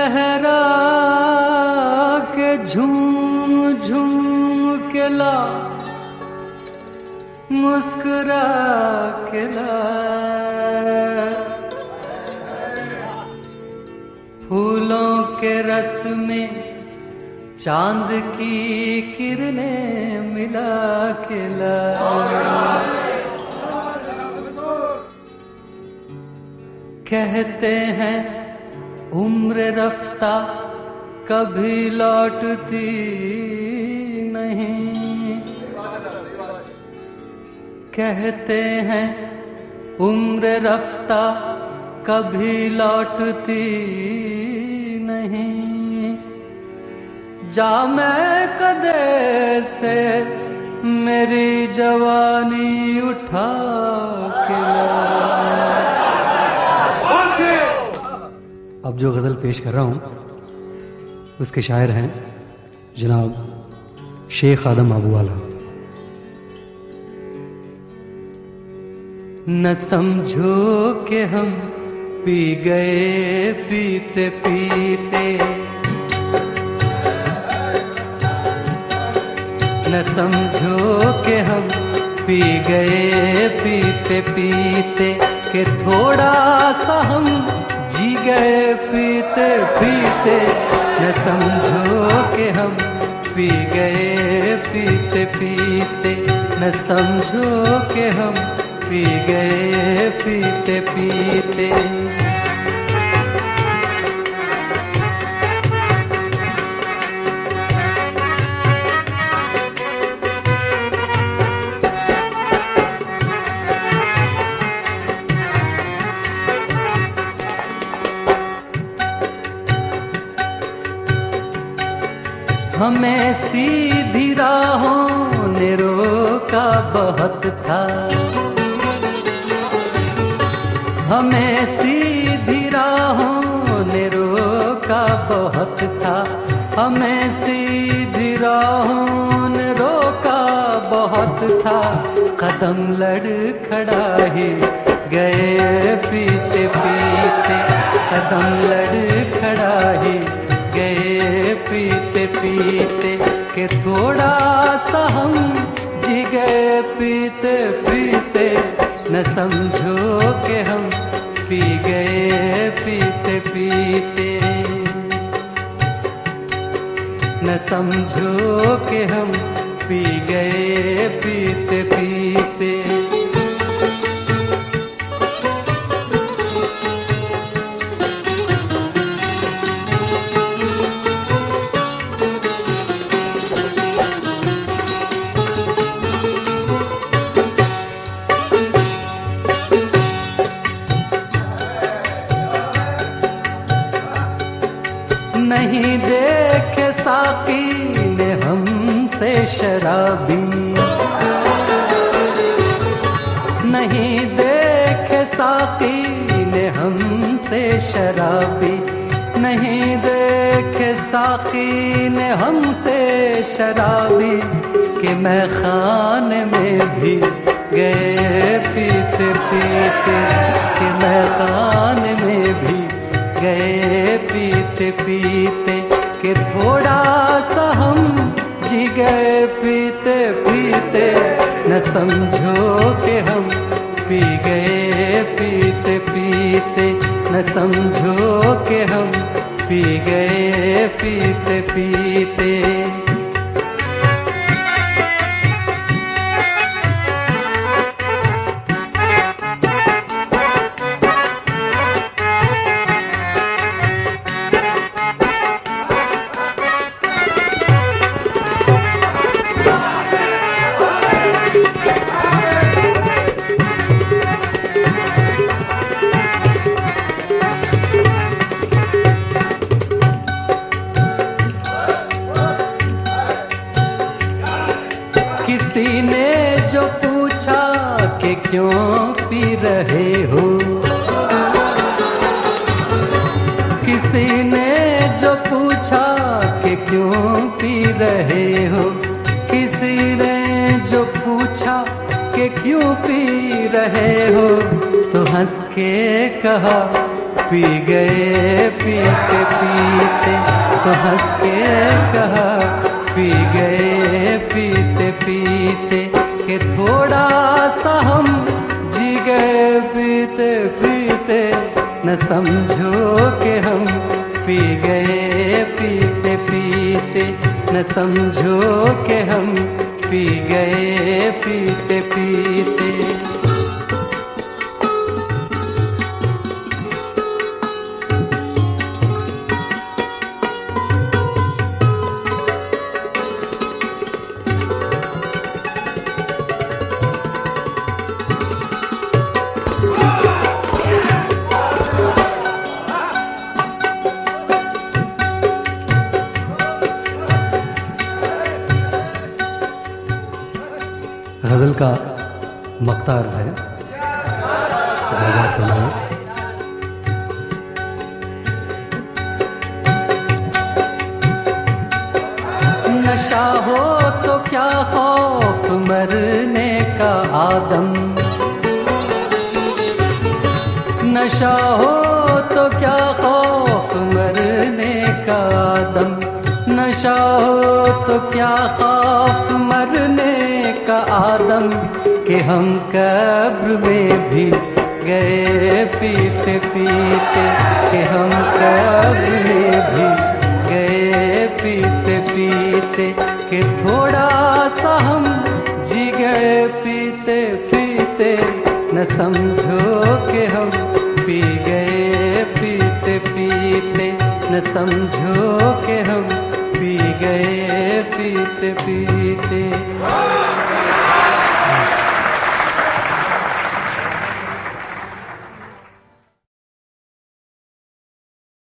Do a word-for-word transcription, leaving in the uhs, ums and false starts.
लहरा के झूम झूम के ला, मुस्कुरा के ला, फूलों के रस में चांद की किरणें मिला के ला। कहते हैं उम्र रफ्ता कभी लौटती नहीं, कहते हैं उम्र रफ्ता कभी लौटती नहीं। जा मैं कदे से मेरी जवानी उठा के ला। अब जो गज़ल पेश कर रहा हूँ उसके शायर हैं जनाब शेख आदम आबूवाला। न समझो कि हम पी गए पीते पीते, न समझो कि हम पी गए पीते पीते, कि थोड़ा सा हम जी गए पीते पीते। न समझो कि हम पी गए पीते पीते, न समझो कि हम पी गए पीते पीते। हमें सीधी राहों ने रोका बहुत था, हमें सीधी राहों ने रोका बहुत था, हमें सीधी राहों ने रोका बहुत था। कदम लड़खड़ा ही गए पीते पीते, कदम लड़खड़ा ही गए पीते पीते, कि थोड़ा सा हम जी गए पीते पीते। न समझो कि हम पी गए पीते पीते, न समझो कि हम पी गए पीते पीते। नहीं देखे साकी ने हमसे शराबी, नहीं देखे साकी ने हमसे शराबी, नहीं देखे साकी ने हमसे शराबी, कि मैं खाने में भी गए पीते पीते, कि मैं खाने में भी गए पीते पीते, कि थोड़ा सा हम जी गए पीते पीते। न समझो कि हम पी गए पीते पीते, न समझो कि हम पी गए पीते पीते। किसी ने जो पूछा कि क्यों पी रहे हो, किसी ने जो पूछा कि क्यों पी रहे हो, किसी ने जो पूछा कि क्यों पी रहे हो, तो हंस के कहा पी गए पीते पीते। तो हंस के कहा पी गए पीते पीते, कि थोड़ा सा हम जी गए पीते पीते। न समझो कि हम पी गए पीते पीते, न समझो कि हम पी गए पीते पीते। गज़ल का मक़ता अर्ज़ है, ज़रा फरमाइए। नशा हो तो क्या खौफ मरने का आदम, नशा हो तो क्या खौफ मरने का आदम, नशा हो तो क्या खौफ मरने का आदम। कि हम कब्र में भी गए पीते पीते, कि हम कब्र में भी गए पीते पीते। कि थोड़ा सा हम जी गए पीते पीते, न समझो कि हम पी गए पीते पीते, न समझो कि हम पी गए पीते पीते।